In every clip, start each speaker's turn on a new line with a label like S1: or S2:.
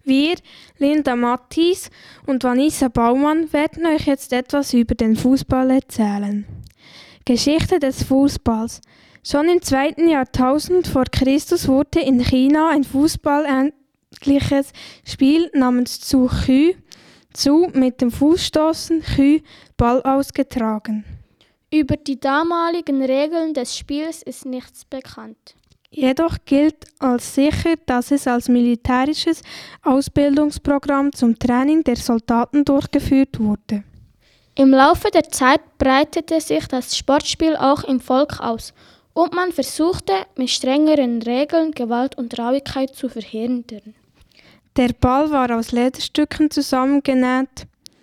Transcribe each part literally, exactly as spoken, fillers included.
S1: Wir, Linda Mattis und Vanessa Baumann, werden euch jetzt etwas über den Fußball erzählen. Geschichte des Fußballs. Schon im zweiten Jahrtausend vor Christus wurde in China ein fußballähnliches Spiel namens Zu Kü, Zu mit dem Fußstoßen, Kü, Ball ausgetragen.
S2: Über die damaligen Regeln des Spiels ist nichts bekannt.
S1: Jedoch gilt als sicher, dass es als militärisches Ausbildungsprogramm zum Training der Soldaten durchgeführt wurde.
S2: Im Laufe der Zeit breitete sich das Sportspiel auch im Volk aus und man versuchte, mit strengeren Regeln Gewalt und Rauigkeit zu verhindern.
S1: Der Ball war aus Lederstücken zusammengenäht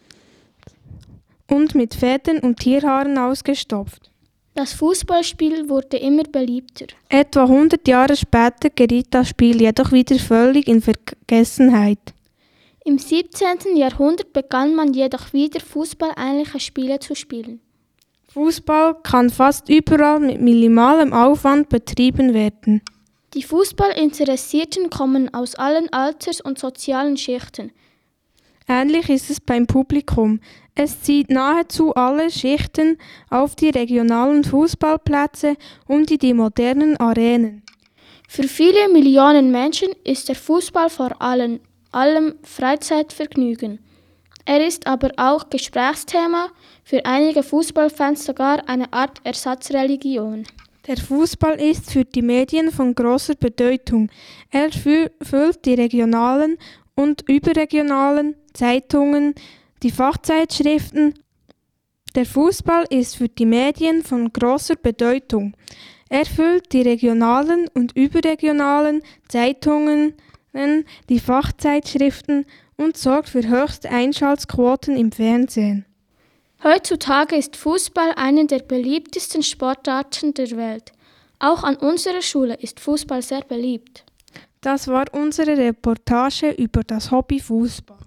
S1: und mit Federn und Tierhaaren ausgestopft.
S2: Das Fußballspiel wurde immer beliebter.
S1: Etwa hundert Jahre später geriet das Spiel jedoch wieder völlig in Vergessenheit.
S2: Im siebzehnten Jahrhundert begann man jedoch wieder fußballähnliche Spiele zu spielen.
S1: Fußball kann fast überall mit minimalem Aufwand betrieben werden.
S2: Die Fußballinteressierten kommen aus allen Alters- und sozialen Schichten.
S1: Ähnlich ist es beim Publikum. Es zieht nahezu alle Schichten auf die regionalen Fußballplätze und in die modernen Arenen.
S2: Für viele Millionen Menschen ist der Fußball vor allem, allem Freizeitvergnügen. Er ist aber auch Gesprächsthema, für einige Fußballfans sogar eine Art Ersatzreligion.
S1: Der Fußball ist für die Medien von großer Bedeutung. Er füllt die regionalen und überregionalen Zeitungen, die Fachzeitschriften. Der Fußball ist für die Medien von großer Bedeutung. Er füllt die regionalen und überregionalen Zeitungen, die Fachzeitschriften und sorgt für höchste Einschaltquoten im Fernsehen.
S2: Heutzutage ist Fußball eine der beliebtesten Sportarten der Welt. Auch an unserer Schule ist Fußball sehr beliebt.
S1: Das war unsere Reportage über das Hobby Fußball.